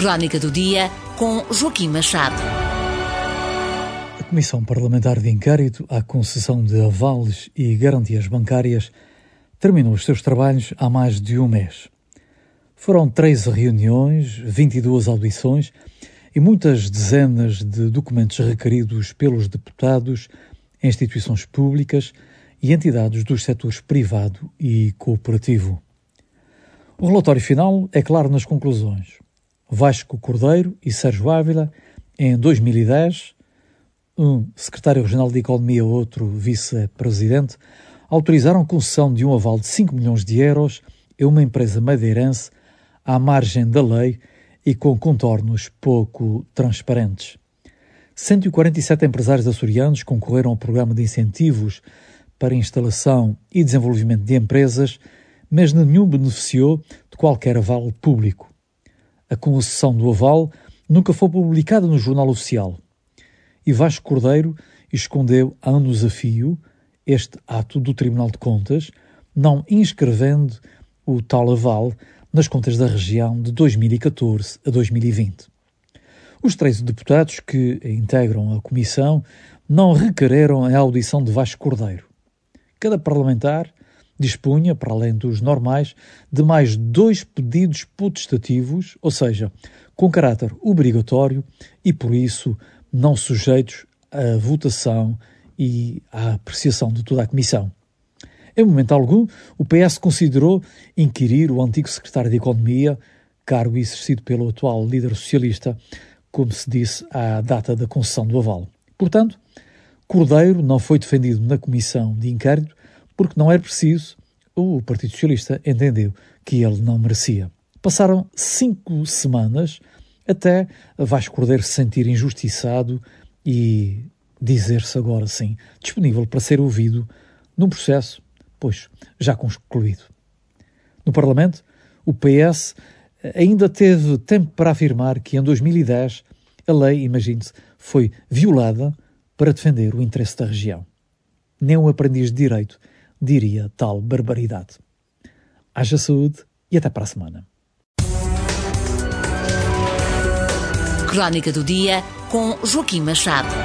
Crónica do Dia, com Joaquim Machado. A Comissão Parlamentar de Inquérito à concessão de avales e garantias bancárias terminou os seus trabalhos há mais de um mês. Foram 13 reuniões, 22 audições e muitas dezenas de documentos requeridos pelos deputados, instituições públicas e entidades dos setores privado e cooperativo. O relatório final é claro nas conclusões. Vasco Cordeiro e Sérgio Ávila, em 2010, um secretário regional de Economia, outro vice-presidente, autorizaram a concessão de um aval de 5 milhões de euros a uma empresa madeirense à margem da lei e com contornos pouco transparentes. 147 empresários açorianos concorreram ao programa de incentivos para instalação e desenvolvimento de empresas, mas nenhum beneficiou de qualquer aval público. A concessão do aval nunca foi publicada no Jornal Oficial. E Vasco Cordeiro escondeu a anos a fio este ato do Tribunal de Contas, não inscrevendo o tal aval nas contas da região de 2014 a 2020. Os 13 deputados que integram a comissão não requereram a audição de Vasco Cordeiro. Cada parlamentar dispunha, para além dos normais, de mais 2 pedidos potestativos, ou seja, com caráter obrigatório e, por isso, não sujeitos à votação e à apreciação de toda a comissão. Em momento algum, o PS considerou inquirir o antigo secretário de Economia, cargo exercido pelo atual líder socialista, como se disse à data da concessão do aval. Portanto, Cordeiro não foi defendido na comissão de inquérito porque não era preciso, o Partido Socialista entendeu que ele não merecia. Passaram 5 semanas até Vasco Cordeiro se sentir injustiçado e dizer-se agora sim disponível para ser ouvido num processo, pois, já concluído. No Parlamento, o PS ainda teve tempo para afirmar que em 2010 a lei, imagine-se, foi violada para defender o interesse da região. Nem um aprendiz de direito diria tal barbaridade. Haja saúde e até para a semana. Crónica do Dia, com Joaquim Machado.